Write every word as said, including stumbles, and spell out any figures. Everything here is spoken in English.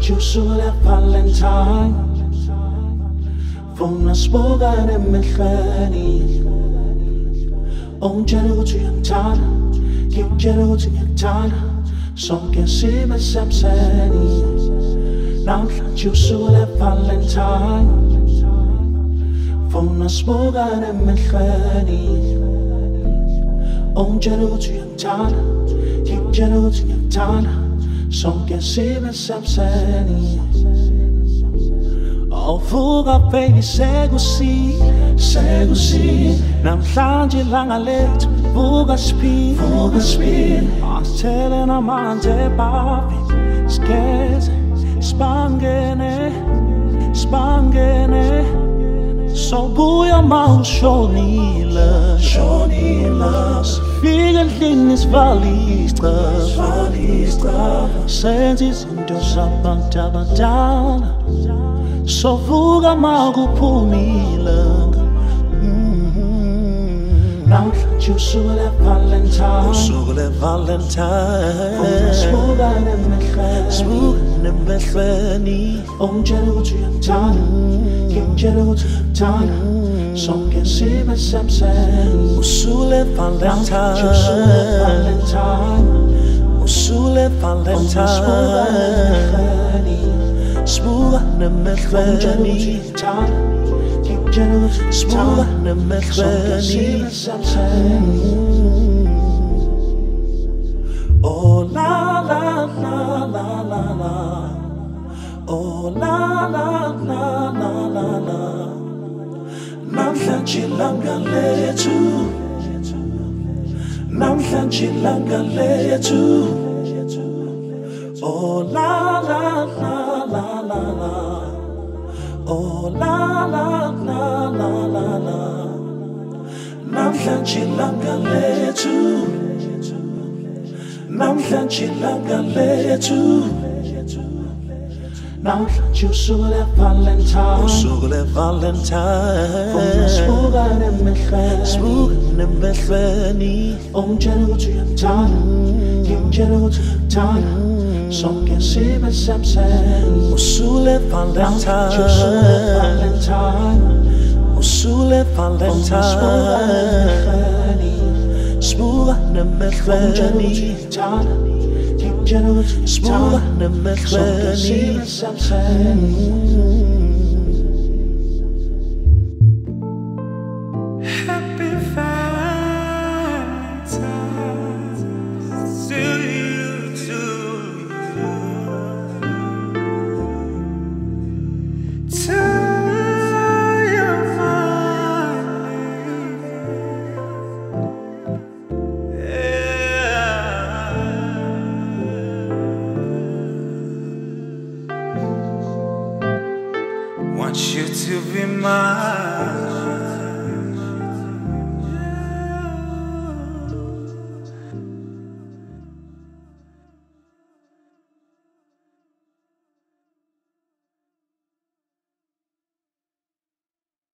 Usually Valentine Funa sibuka emehlweni Ungitshela ukuthi uyangithanda Ngikutshela ukuthi ngiyakuthanda Sonke sibe semseni Namhlanje usuku le-Valentine Funa sibuka emehlweni Ungitshela ukuthi uyangithanda Ngikutshela ukuthi ngiyakuthanda Sonke sibe semseni Awuvuka baby sekusile sekusile Namhlanje ilanga lethu vuka sipile vuka sipile Asithele namanzi ebabi sigeze sibangene sibangene Sobuya ma ushonile shonile Sifike endlini sivale isicaba senze izinto zabantu abadala Sovuka ma kuphuma ilanga Namhlanje usuku le-Valentine Usuku le-Valentine Sibuka emehlweni Sibuka emehlweni Ungitshela ukuthi uyangithanda Ngikutshela ukuthi uyakuthanda Sonke sibe semseni Usuku le-Valentine Namhlanje usuku le-Valentine Usuku le-Valentine Sibuka emehlweni Sibuka emehlweni Oh la la la la la la Oh la la la la la la Namhlanje ilanga lethu Namhlanje ilanga lethu Oh la la la la la la Oh la la la la la la Namhlanje ilanga lethu Namhlanje ilanga lethu Namhlanje usuku le-Valentine Usuku le-Valentine Funa sibuka emehlweni Sibuka emehlweni Ungitshela ukuthi uyangithanda Ngikutshela ukuthi uyakuthanda Sonke sibe semseni Usuku le-Valentine Usuku le-Valentine Sibuka emehlweni Sibuka emehlweni Happy Valentine's to you, to you, to your family. Yeah. Want you to be mine.